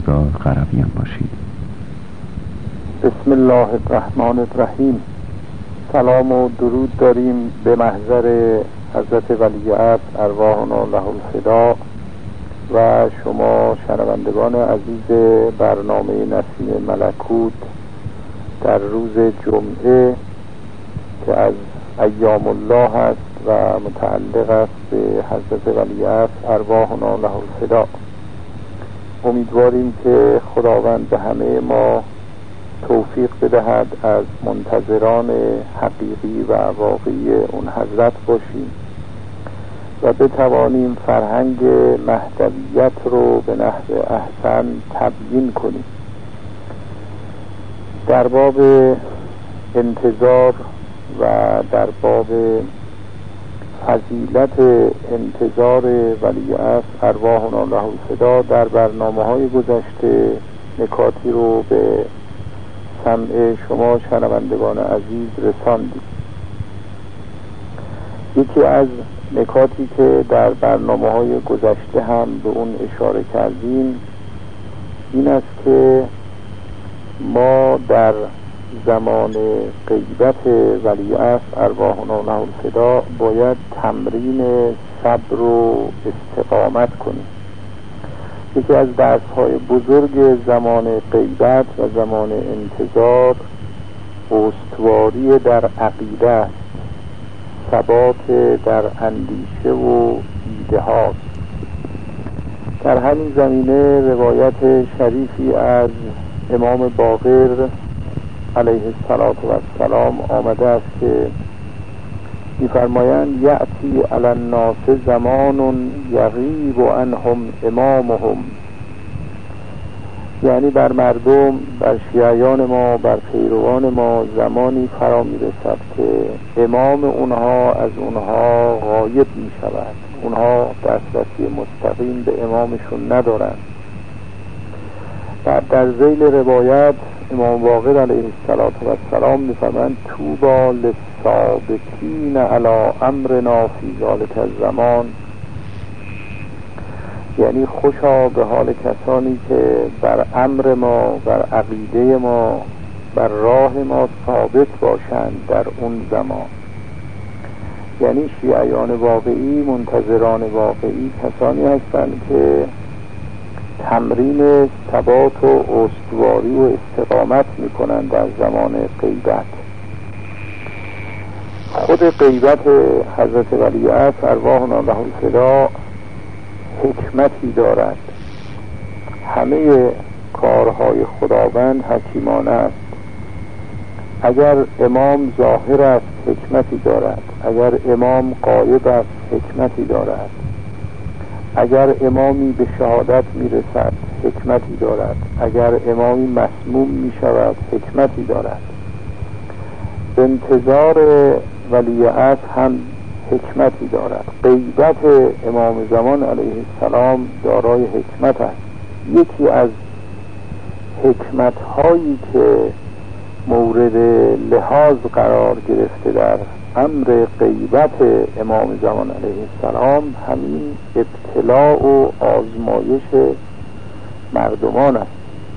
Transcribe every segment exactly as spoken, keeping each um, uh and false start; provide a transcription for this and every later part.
رضا قرویان باشید. بسم الله الرحمن الرحیم. سلام و درود داریم به محضر حضرت ولیعصر ارواحنا له الفدا و شما شنوندگان عزیز برنامه نسیم ملکوت در روز جمعه که از ایام الله است و متعلق است به حضرت ولیعصر ارواحنا له الفدا. امیدواریم که خداوند به همه ما توفیق بدهد از منتظران حقیقی و واقعی اون حضرت باشیم و بتوانیم فرهنگ مهدویت رو به نحو احسن تبیین کنیم. در باب انتظار و در باب فضیلت انتظار ولیعصر ارواحنا له الفدا در برنامه‌های گذشته نکاتی رو به سمع شما شنوندگان عزیز رساندیم. یکی از نکاتی که در برنامه‌های گذشته هم به اون اشاره کردیم این است که ما در زمان غیبت ولیعصر ارواحنا له الفدا باید تمرین صبر و استقامت کنیم. یکی از درس‌های بزرگ زمان غیبت و زمان انتظار استواری در عقیده است، ثبات در اندیشه و ایده هاست. در همین زمینه روایت شریفی از امام باقر علیه السلام آمده است که می‌فرمایند یأتی علی الناس زمان یغیب عنهم امامهم، یعنی بر مردم، بر شیعیان ما، بر پیروان ما زمانی فرا میرسد که امام اونها از اونها غایب میشود، اونها دسترسی مستقیم به امامشون ندارند. بعد در ذیل روایت امام باقر علیه السلام می‌فرمایند طوبی للثابتین علی امرنا فی ذلک الزمان، یعنی خوشا به حال کسانی که بر امر ما، بر عقیده ما، بر راه ما ثابت باشند در اون زمان. یعنی شیعیان واقعی، منتظران واقعی کسانی هستند که تمرین ثبات و استواری و استقامت میکنند در زمان غیبت. خود غیبت حضرت ولیعصر ارواحنا له الفدا حکمتی دارد. همه کارهای خداوند حکیمانه است. اگر امام ظاهر است حکمتی دارد، اگر امام غایب است حکمتی دارد، اگر امامی به شهادت میرسد حکمتی دارد، اگر امامی مسموم میشود حکمتی دارد. انتظار ولیعصر هم حکمتی دارد. غیبت امام زمان علیه السلام دارای حکمت است. یکی از حکمت هایی که مورد لحاظ قرار گرفته در امر غیبت امام زمان علیه السلام همین ابتلاء و آزمایش مردمان است.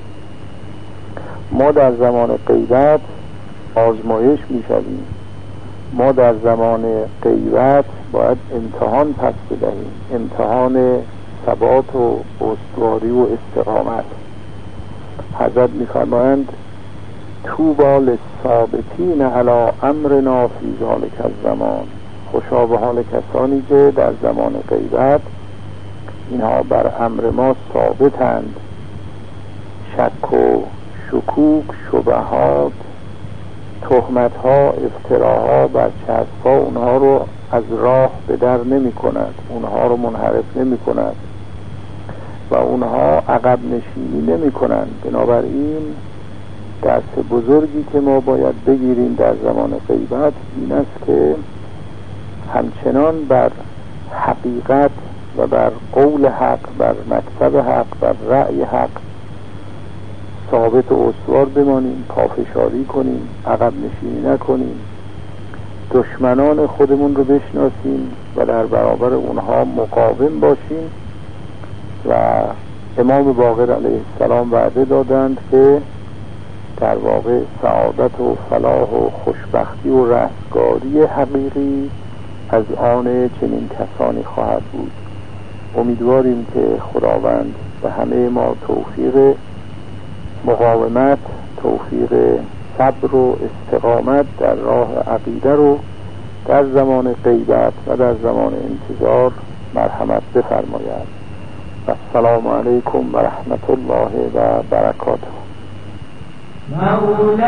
ما در زمان غیبت آزمایش می شویم. ما در زمان غیبت باید امتحان پس بدهیم، امتحان ثبات و استواری و استقامت. حضرت می فرمایند طوبی للثابتین علی امرنا فی ذلک الزمان، خوشا به حال کسانی که در زمان غیبت اینها بر امر ما ثابتند. شک و شکوک، شبهات، تهمت‌ها، افتراها، برچسب‌ها اونها رو از راه به در نمی کند، اونها رو منحرف نمی کند و اونها عقب نشینی نمی کنند. بنابراین درس بزرگی که ما باید بگیریم در زمان غیبت این است که همچنان بر حقیقت و بر قول حق، بر مکتب حق، بر رأی حق ثابت و استوار بمانیم، پافشاری کنیم، عقب نشینی نکنیم، دشمنان خودمون رو بشناسیم و در برابر اونها مقاوم باشیم و امام باقر علیه السلام وعده دادند که در واقع سعادت و فلاح و خوشبختی و رستگاری حقیقی از آن چنین کسانی خواهد بود. امیدواریم که خداوند به همه ما توفیق مقاومت، توفیق صبر و استقامت در راه عقیده رو در زمان غیبت و در زمان انتظار مرحمت بفرماید. السلام علیکم و رحمت الله و برکاته. مولاي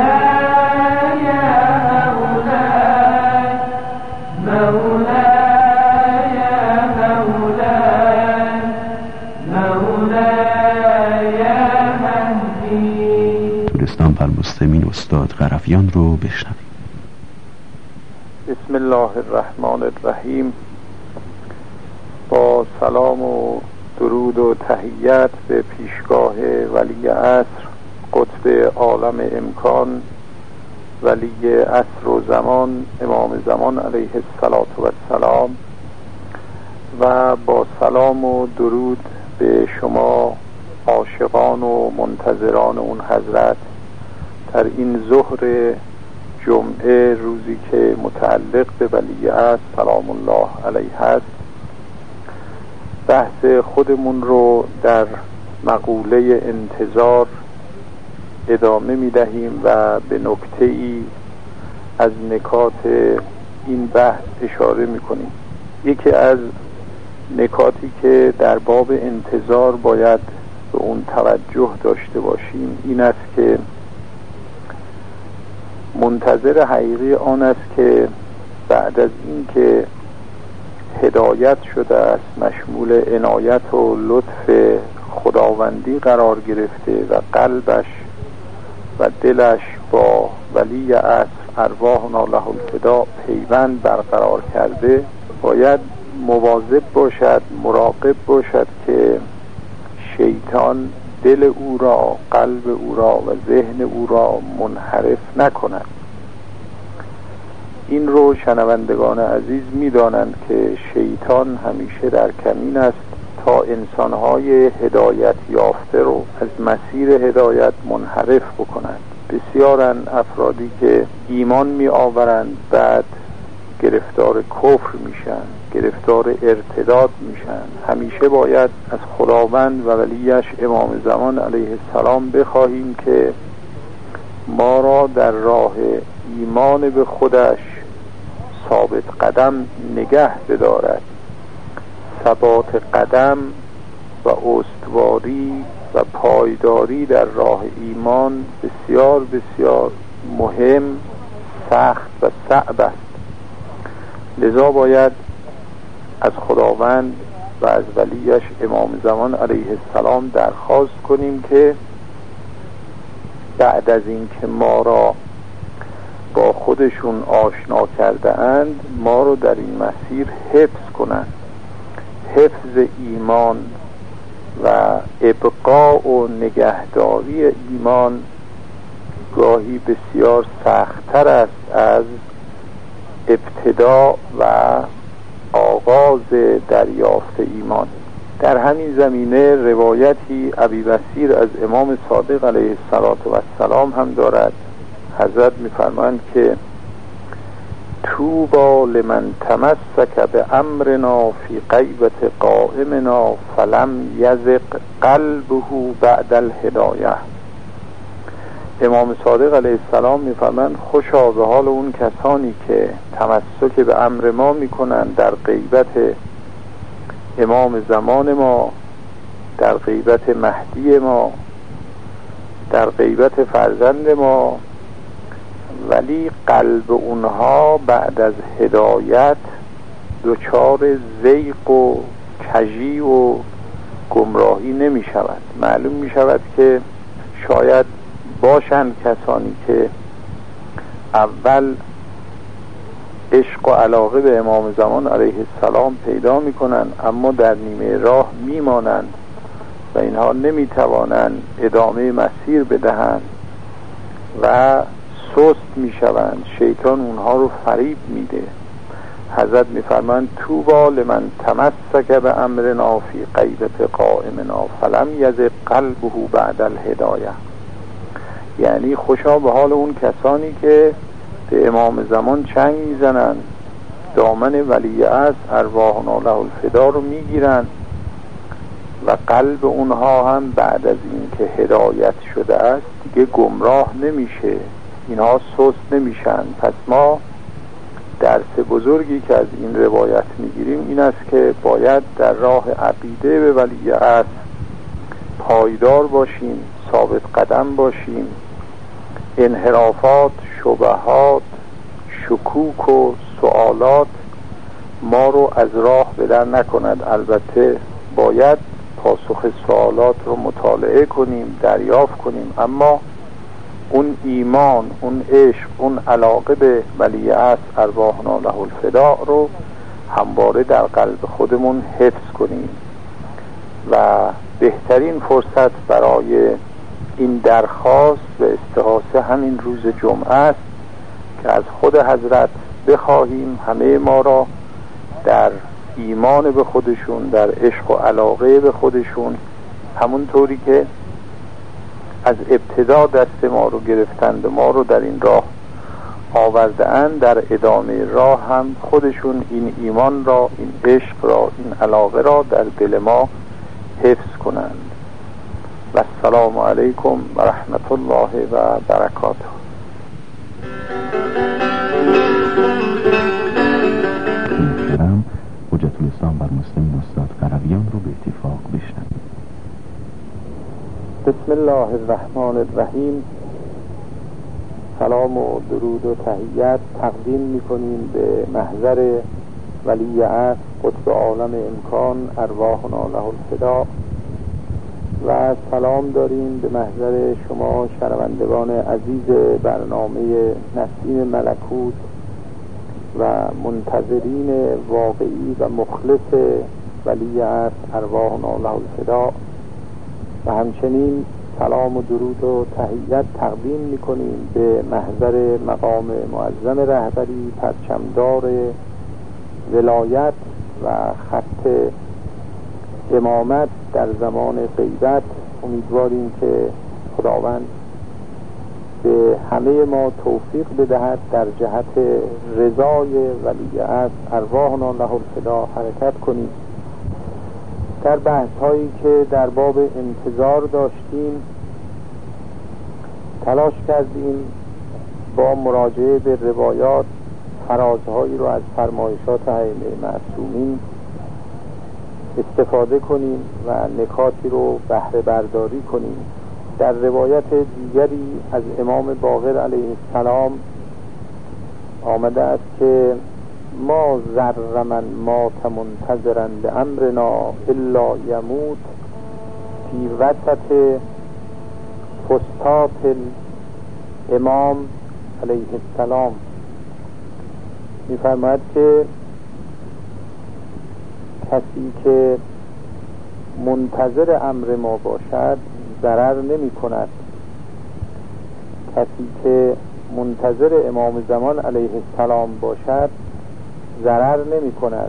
مولاي مولاي مولاي مولاي مهدی. تورستان فرمستمین استاد قرفیان رو بشنویم. بسم الله الرحمن الرحیم. با سلام و درود و تحیت به پیشگاه ولی عصر، قطب عالم امکان، ولی عصر و زمان، امام زمان علیه السلام، و با سلام و درود به شما عاشقان و منتظران اون حضرت در این ظهر جمعه، روزی که متعلق به ولی عصر سلام الله علیه است. بحث خودمون رو در مقوله انتظار ادامه می دهیم و به نکته ای از نکات این بحث اشاره می کنیم. یکی از نکاتی که در باب انتظار باید به اون توجه داشته باشیم این است که منتظر حقیقی آن است که بعد از این که هدایت شده است، مشمول عنایت و لطف خداوندی قرار گرفته و قلبش و دلش با ولی عصر ارواحنا له الفدا پیوند برقرار کرده، باید مواظب باشد، مراقب باشد که شیطان دل او را، قلب او را و ذهن او را منحرف نکند. این رو شنوندگان عزیز می‌دانند که شیطان همیشه در کمین است تا انسان‌های هدایت یافته رو از مسیر هدایت منحرف بکنند. بسیارن افرادی که ایمان می‌آورند بعد گرفتار کفر میشن، گرفتار ارتداد میشن. همیشه باید از خداوند و ولیش امام زمان علیه السلام بخواهیم که ما را در راه ایمان به خودش ثابت قدم نگه بدارد. ثبات قدم و استواری و پایداری در راه ایمان بسیار بسیار مهم، سخت و صعب است. لذا باید از خداوند و از ولیش امام زمان علیه السلام درخواست کنیم که بعد از این که ما را با خودشون آشنا کرده اند ما رو در این مسیر حفظ کنند. حفظ ایمان و ابقاء و نگهداری ایمان گاهی بسیار سخت‌تر است از ابتدا و آغاز دریافت ایمان. در همین زمینه روایتی ابی بصیر از امام صادق علیه السلام هم دارد. حضرت می‌فرمایند که طوبی لمن تمسک بامرنا فی غیبت قائمنا فلم یزغ قلبه بعد الهدایه. امام صادق علیه السلام می‌فرمایند خوشا به حال اون کسانی که تمسک به امر ما می‌کنند در غیبت امام زمان ما، در غیبت مهدی ما، در غیبت فرزند ما، ولی قلب اونها بعد از هدایت دچار زیغ و کژی و گمراهی نمی شود. معلوم می شود که شاید باشند کسانی که اول عشق و علاقه به امام زمان علیه السلام پیدا می کنند اما در نیمه راه می مانند و اینها نمی توانند ادامه مسیر بدهند و سست می شوند. شیطان اونها رو فریب میده حضرت میفرمایند طوبی لمن تمسک به امرنا فی غیبت قائمنا فلم یزغ قلبه بعد الهدایه. یعنی خوشا به حال اون کسانی که به امام زمان چنگ میزنن، دامن ولی عصر ارواحنا له الفدا رو میگیرن و قلب اونها هم بعد از این که هدایت شده است دیگه گمراه نمیشه، اینها سست نمیشن. پس ما درس بزرگی که از این روایت میگیریم این است که باید در راه عقیده به ولی عصر پایدار باشیم، ثابت قدم باشیم. انحرافات، شبهات، شکوک و سوالات ما رو از راه بدر نکند. البته باید پاسخ سوالات رو مطالعه کنیم، دریافت کنیم، اما اون ایمان، اون عشق، اون علاقه به ولی عصر ارواحنا له الفدا رو همواره در قلب خودمون حفظ کنیم. و بهترین فرصت برای این درخواست و استغاثه همین روز جمعه است که از خود حضرت بخواهیم همه ما را در ایمان به خودشون، در عشق و علاقه به خودشون، همون طوری که از ابتدا دست ما رو گرفتند و ما رو در این راه آورده اند، در ادامه راه هم خودشون این ایمان را، این عشق را، این علاقه را در دل ما حفظ کنند. و السلام علیکم و رحمت الله و برکاته. محترم حجت الاسلام بر مسلمین استاد قرویان رو به اتفاق بشنویم. بسم الله الرحمن الرحیم. سلام و درود و تحیت تقدیم میکنیم به محضر ولی عصر قطب عالم امکان ارواحنا له الفدا و سلام داریم به محضر شما شنوندگان عزیز برنامه نسیم ملکوت و منتظرین واقعی و مخلص ولی عصر ارواحنا له الفدا. و همچنین سلام و درود و تحیت تقدیم میکنیم به محضر مقام معظم رهبری، پرچمدار ولایت و خط امامت در زمان غیبت. امیدواریم که خداوند به همه ما توفیق بدهد در جهت رضای ولی عصر ارواحنا له الفدا حرکت کنیم. در بحث هایی که در باب انتظار داشتیم تلاش کردیم با مراجعه به روایات فرازهایی رو از فرمایشات ائمه معصومین استفاده کنیم و نکاتی رو بهره برداری کنیم. در روایت دیگری از امام باقر علیه السلام آمده است که ما ذر من مات منتظرا لامرنا الا یموت فی وسط فسطاط الامام علیه السلام. می‌فرماید که کسی که منتظر امر ما باشد ضرر نمی کند. کسی که منتظر امام زمان علیه السلام باشد ضرر نمی کند.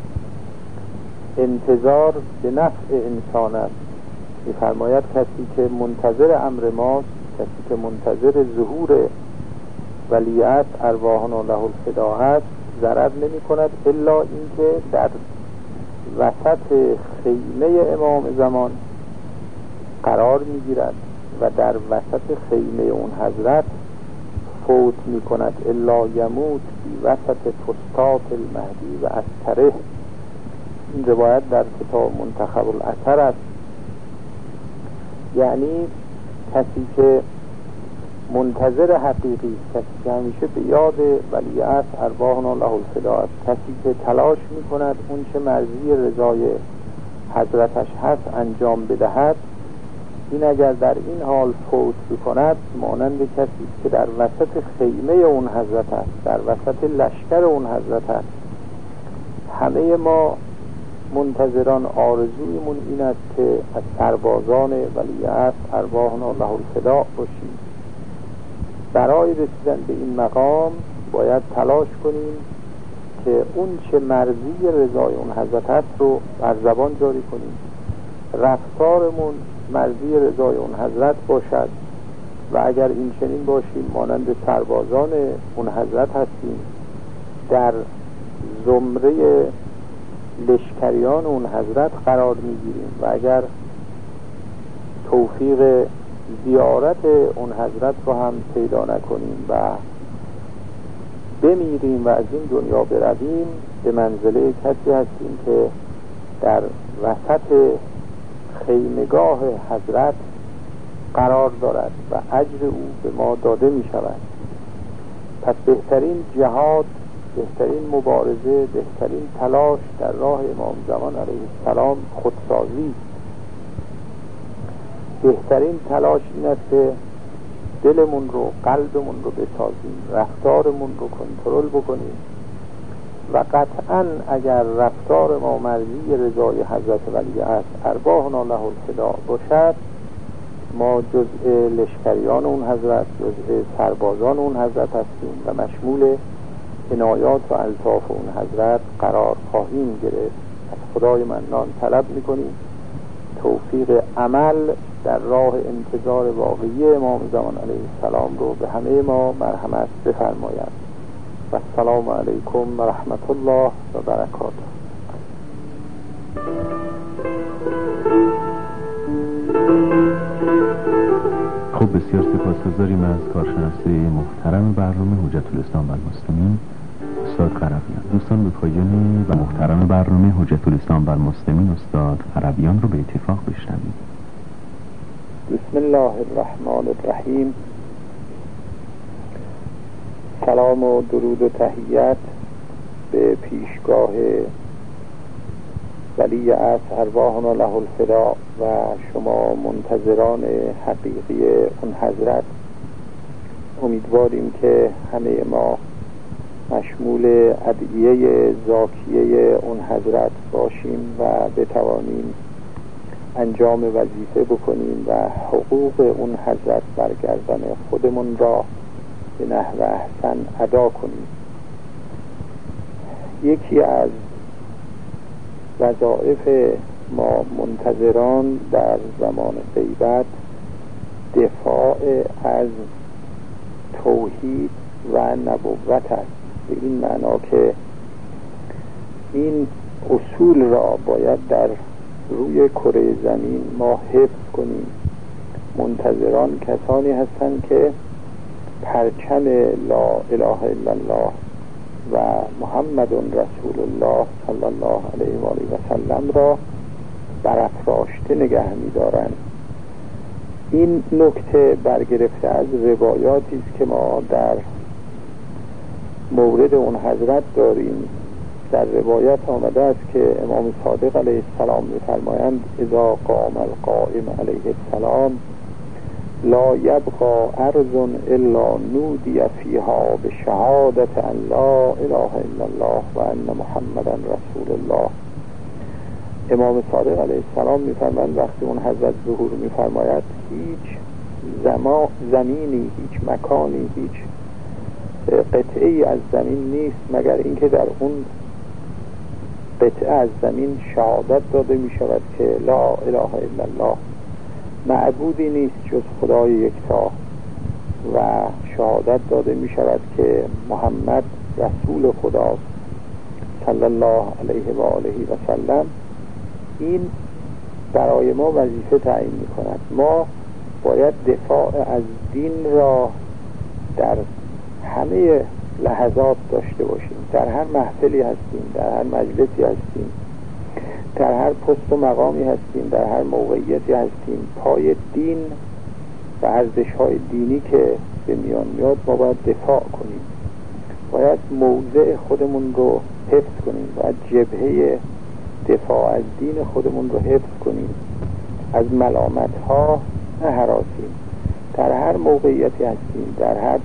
انتظار به نفع انسان است. می‌فرماید کسی که منتظر امر ماست، کسی که منتظر ظهور ولی عصر ارواحنا له الفدا هست ضرر نمی کند، الا اینکه در وسط خیمه امام زمان قرار می گیرد و در وسط خیمه اون حضرت فوت می کند. الا یموت فی وسط فسطاط المهدی و اثره. این روایت در کتاب منتخب الاثر است. یعنی کسی که منتظر حقیقی، کسی که همیشه به یاد ولی عصر ارواحنا له الفدا است، کسی که تلاش می کند اون چه مرضی رضای حضرتش هست انجام بدهد، این اگر در این حال فوت بکند مانند کسی که در وسط خیمه اون حضرت است، در وسط لشکر اون حضرت است. همه ما منتظران آرزویمون این است که از سربازان ولی عصر ارواحنا له الفدا باشیم. برای رسیدن به این مقام باید تلاش کنیم که اون چه مرضی رضای اون حضرت هست رو بر زبان جاری کنیم، رفتارمون مرضی رضای اون حضرت باشد و اگر این چنین باشیم مانند سربازان اون حضرت هستیم، در زمره لشکریان اون حضرت قرار میگیریم و اگر توفیق زیارت اون حضرت رو هم پیدا نکنیم و بمیریم و از این دنیا برویم، به منزله کسی هستیم که در وسط خیمگاه حضرت قرار دارد و اجر او به ما داده می شود. پس بهترین جهاد، بهترین مبارزه، بهترین تلاش در راه امام زمان علیه السلام خودسازی. بهترین تلاش این است که دلمون رو، قلبمون رو بسازیم، رفتارمون رو کنترل بکنیم و قطعا اگر رفتار ما مرضی رضای حضرت ولی است، ارواحنا له الفدا باشد، ما جزء لشکریان اون حضرت، جزء سربازان اون حضرت هستیم و مشمول عنایات و الطاف اون حضرت قرار خواهیم گرفت. از خدای منان طلب میکنیم توفیق عمل در راه انتظار واقعی امام زمان علیه السلام رو به همه ما مرحمت بفرماید. و السلام علیکم و رحمت الله و برکاته. خب بسیار سپاسگزاریم از کارشناسی محترم برنامه حجت الاسلام و المسلمین استاد قرویان. دوستان به پایان و محترم برنامه حجت الاسلام و المسلمین استاد قرویان رو به اتفاق بشنویم. بسم الله الرحمن الرحیم. سلام و درود و تحیت به پیشگاه ولی عصر ارواحنا له الفدا و شما منتظران حقیقی اون حضرت. امیدواریم که همه ما مشمول ادعیه زاکیه اون حضرت باشیم و بتوانیم انجام وظیفه بکنیم و حقوق اون حضرت برگردن خودمون را به نحو احسن ادا کنیم. یکی از وظایف ما منتظران در زمان غیبت دفاع از توحید و نبوت است، به این معنا که این اصول را باید در روی کره زمین ما حفظ کنیم. منتظران کسانی هستند که پرچم لا اله الا الله و محمد رسول الله صلی الله علیه و آله و سلم را برافراشته نگه می‌دارند. این نکته برگرفته از روایاتی است که ما در مورد اون حضرت داریم. در روایت آمده است که امام صادق علیه السلام می‌فرمایند اذا قام القائم علیه السلام لا یبقى ارض الا نودی فیها بشهادت ان لا اله الا الله و ان محمدا رسول الله. امام صادق علیه السلام می‌فرمایند وقتی اون حضرت ظهور می‌فرماید هیچ زمان زمینی، هیچ مکانی، هیچ قطعه‌ای از زمین نیست مگر اینکه در اون قطعه از زمین شهادت داده می‌شود که لا اله الا الله، معبودی نیست جز خدای یکتا، و شهادت داده می شود که محمد رسول خداست صلی الله علیه و آله و سلم. این برای ما وظیفه تعیین می کند. ما باید دفاع از دین را در همه لحظات داشته باشیم. در هر محفلی هستیم، در هر مجلسی هستیم، در هر پست و مقامی هستیم، در هر موقعیتی هستیم، پای دین و ارزش‌های دینی که به میان میاد ما باید دفاع کنیم. باید موضع خودمون رو حفظ کنیم، باید جبهه دفاع از دین خودمون رو حفظ کنیم، از ملامت‌ها نهراسیم. در هر موقعیتی هستیم، در هر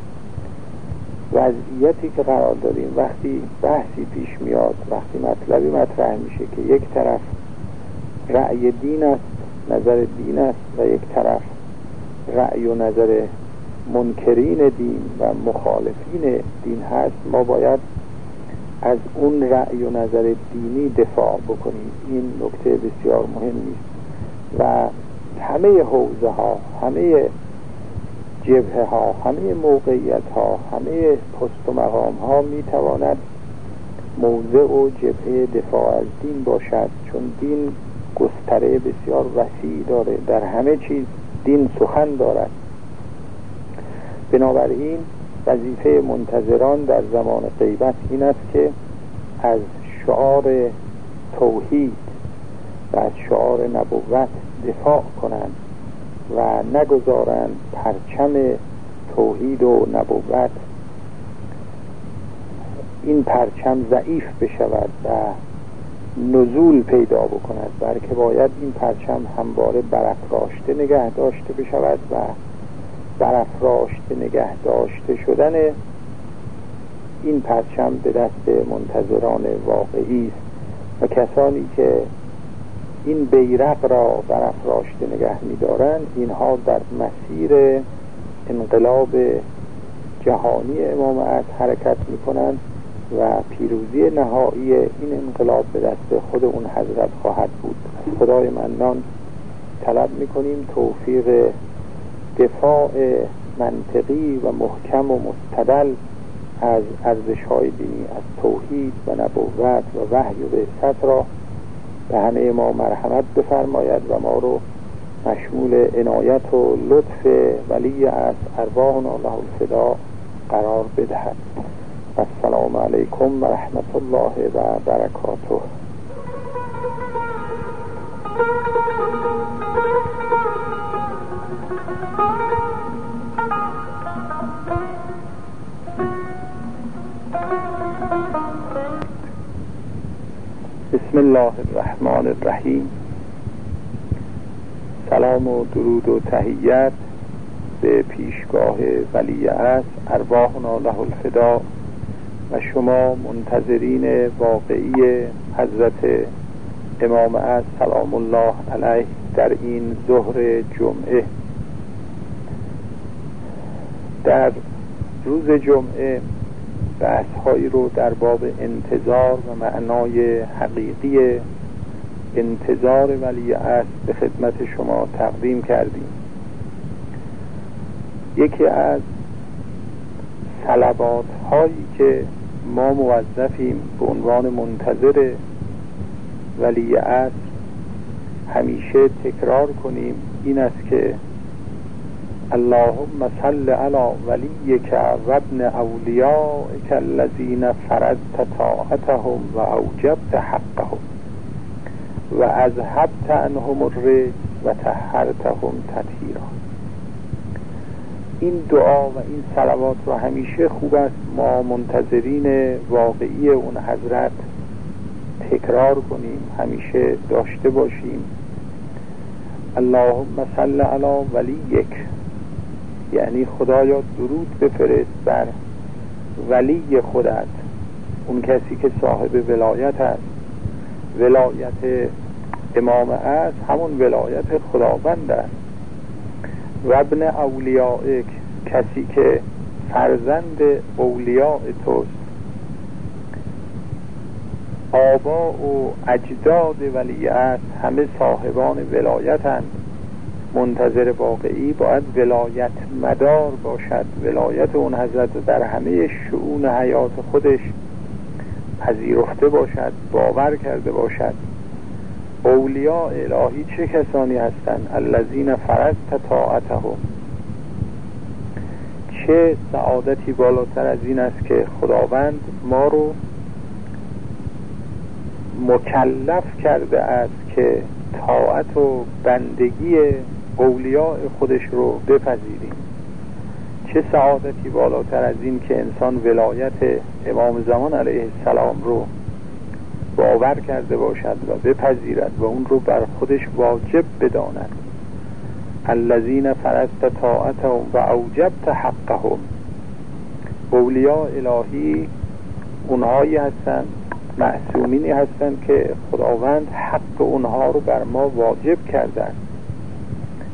وضعیتی که قرار داریم، وقتی بحثی پیش میاد، وقتی مطلبی مطرح میشه که یک طرف رأی دین است، نظر دین است، و یک طرف رأی و نظر منکرین دین و مخالفین دین هست، ما باید از اون رأی و نظر دینی دفاع بکنید. این نکته بسیار مهمی است و همه حوزه ها، همه جبهه ها، همه موقعیت ها، همه پست و مقام ها می تواند موضع و جبهه دفاع از دین باشد، چون دین گستره بسیار وسیع داره، در همه چیز دین سخن دارد. بنابراین وظیفه منتظران در زمان غیبت این است که از شعار توحید و از شعار نبوت دفاع کنند و نگذارند پرچم توحید و نبوت این پرچم ضعیف بشود و نزول پیدا بکند، بلکه باید این پرچم همواره برافراشته نگه داشته بشود و برافراشته نگه داشته شدن این پرچم به دست منتظران واقعی است و کسانی که این بیرق را برافراشته نگه می‌دارند اینها در مسیر انقلاب جهانی امام عصر حرکت می‌کنند و پیروزی نهایی این انقلاب به دست خود اون حضرت خواهد بود. از خدای منان طلب می‌کنیم توفیق دفاع منطقی و محکم و مستدل از ارزش‌های دینی، از توحید و نبوت و وحی و بعثت را به همه ما مرحمت بفرماید و ما رو مشمول عنایت و لطف ولی از ارواحنا له الفدا قرار بدهد. السلام علیکم و رحمت الله و برکاته. بسم الله الرحمن الرحیم. سلام و درود و تحیت به پیشگاه ولی عصر ارواحنا له الفدا و شما منتظرین واقعی حضرت امام عصر سلام الله علیه در این ظهر جمعه. در روز جمعه بحث‌هایی رو در باب انتظار و معنای حقیقی انتظار ولی عصر به خدمت شما تقدیم کردیم. یکی از صلوات هایی که ما موظفیم به عنوان منتظر ولی عصر همیشه تکرار کنیم این است که اللهم صل علی ولیک و ابن اولیائک الذین فرضت طاعتهم و اوجبت حقهم و اذهبت عنهم الرجس و طهرتهم تطهیرا. این دعا و این صلوات رو همیشه خوب است ما منتظرین واقعی اون حضرت تکرار کنیم، همیشه داشته باشیم. اللهم صل علی ولیک، یعنی خدایا درود بفرست بر ولی خودت، اون کسی که صاحب ولایت است. ولایت امام عصر همون ولایت خداوند است. و ابن اولیائک، کسی که فرزند اولیاء توست. آبا و اجداد ولی عصر همه صاحبان ولایتند. منتظر واقعی باید ولایت مدار باشد، ولایت اون حضرت در همه شؤون حیات خودش پذیرفته باشد، باور کرده باشد. اولیاء الهی چه کسانی هستند؟ الذین فرضت طاعتهم. چه سعادتی بالاتر از این است که خداوند ما رو مکلف کرده است که طاعت و بندگی اولیاء خودش رو بپذیریم. چه سعادتی بالاتر از این که انسان ولایت امام زمان علیه السلام رو باور کرده باشد و بپذیرد و اون رو بر خودش واجب بداند. الذین فرضت طاعتهم و اوجبت حقهم. اولیاء الهی اونهایی هستند، معصومینی هستند که خداوند حق اونها رو بر ما واجب کردند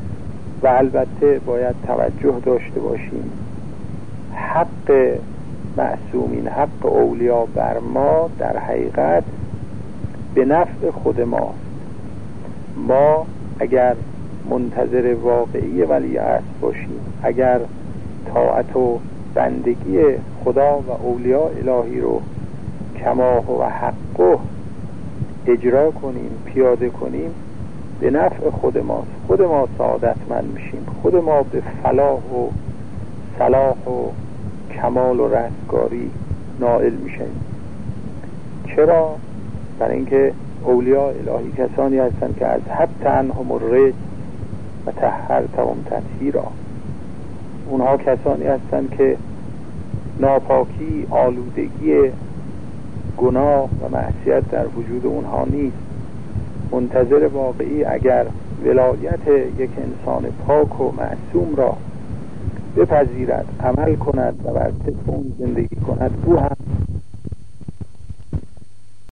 و البته باید توجه داشته باشیم حق معصومین حق اولیا بر ما در حقیقت به نفع خود ماست. ما اگر منتظر واقعی ولیعصر باشیم، اگر طاعت و بندگی خدا و اولیاء الهی رو کما و حقه اجرا کنیم، پیاده کنیم، به نفع خود ماست. خود ما سعادتمند میشیم، خود ما به فلاح و صلاح و کمال و رستگاری نائل میشیم. چرا؟ برای اینکه اولیاء الهی کسانی هستند که از حبت عنهم الرجس و طهرتهم تطهیرا. اونها کسانی هستند که ناپاکی، آلودگی گناه و معصیت در وجود اونها نیست. منتظر واقعی اگر ولایت یک انسان پاک و معصوم را بپذیرد، عمل کند و بر طبق اون زندگی کند، او هم